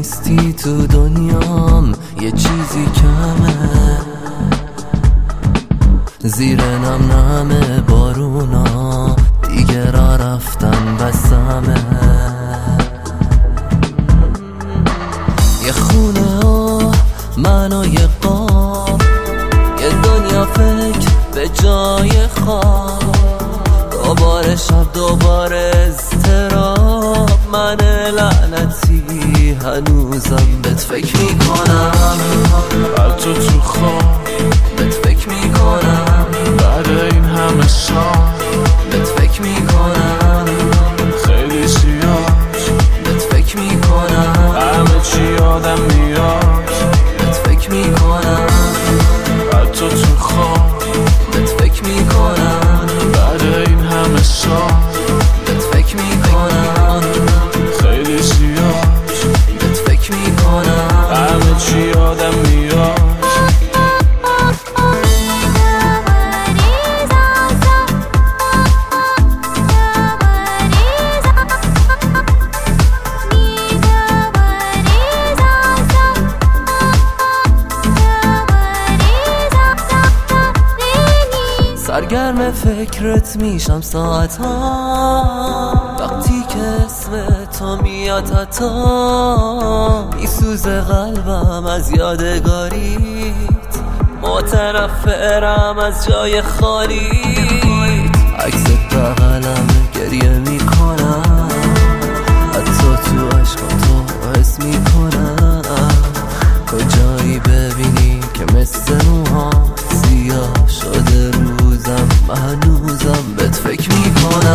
نیستی تو دنیام یه چیزی کمه، زیر نم نم بارونا دیگه را رفتن بسمه. یه خونه و من و یه قاب، یه دنیا فکر به جای خواب، دوباره شب دوباره اضطراب. من لعنتی هنوزم بهت فکر میکنم، حتی تو خواب بهت فکر میکنم، بعد این همه سال بهت فکر میکنم، خیلی زیاد بهت فکر میکنم، همه چی یادم میاد، بهت فکر میکنم، حتی تو خواب بهت فکر میکنم، بعد این همه سال بهت فکر میکنم، خیلی زیاد بهت فکر میکنم، همه چی یادم میاد. سرگرم فکرت میشم ساعت ها، وقتی که اسم تو میاد حتی میسوزه قلبم از یادگاریت، متنفرم از جای خالیت. عکست بغلم گریه میکنم، حتی تو عشقم تو حس میکنم. کجایی ببینی که مثل موها سیاه شده روزم، هنوزم بهت فکر میکنم.